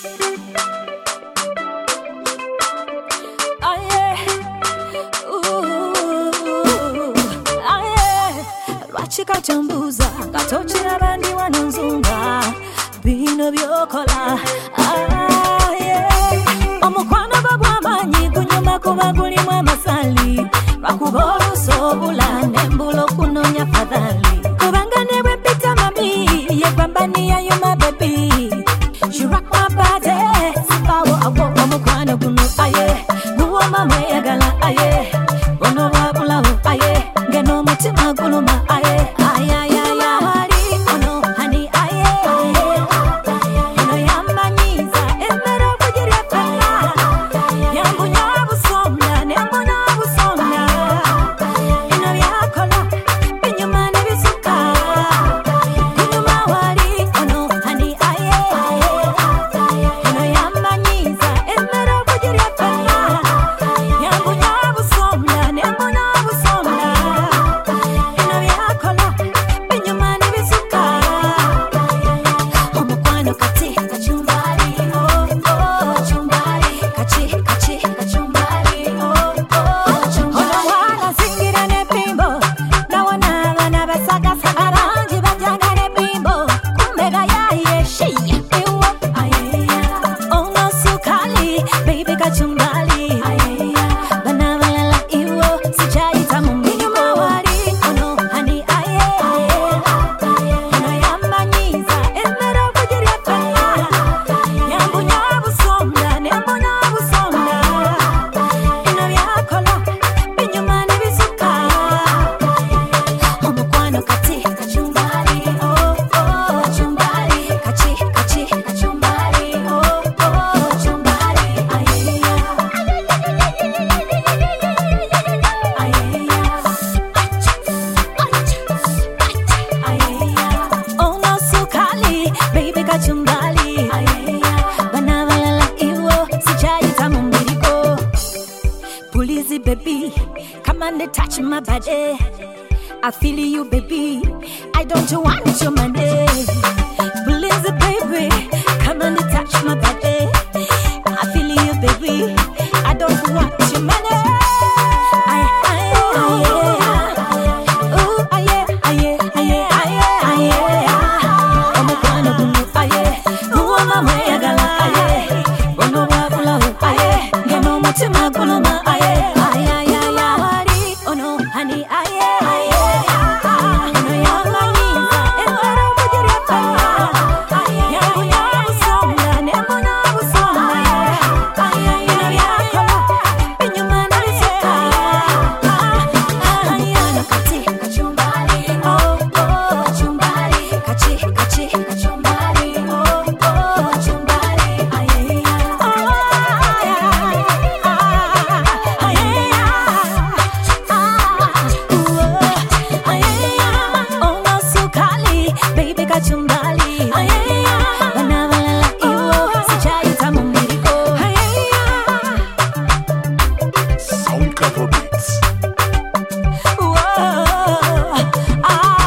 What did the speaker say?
Chikatambuza katoche abandi wanonzunga bino byokola omukwano bagwamanyi kunyuma kuba gulimu amasali bakubolu sobula nembulo kunonya fadhali kubanga nebwe pita mami yekwambani ya yuma baby she rock my body sipawo awo omukwano guno guwo mama yagala ono babulawo ngeno mutima guluma Baby, come on and touch my body. I feel you, baby. I don't want your money. Please, baby, come on and touch my body. I feel you, baby. I don't want your money. Sound Cover Beats. Whoa,